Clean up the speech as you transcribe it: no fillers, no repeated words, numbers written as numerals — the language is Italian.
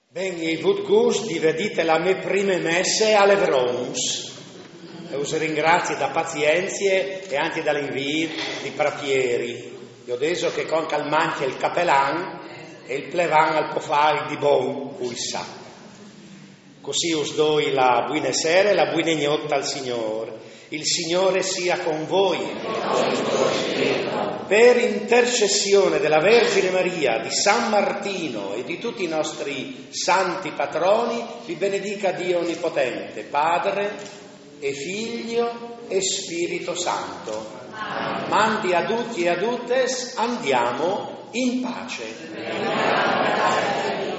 Ben, i vut gust di vedite la me prime messe alle Vrons. E us ringrazi da pazienzie e anche dall'invio di prapieri. Io adesso che con calmanti il capelan e il plevan al pofar di bon sa. Così us doi la buona sera e la buona gnotta al Signore. Il Signore sia con voi. Per intercessione della Vergine Maria, di San Martino e di tutti i nostri santi patroni, vi benedica Dio Onnipotente, Padre e Figlio e Spirito Santo. Amen. Mandi a tutti e a tutte, andiamo in pace.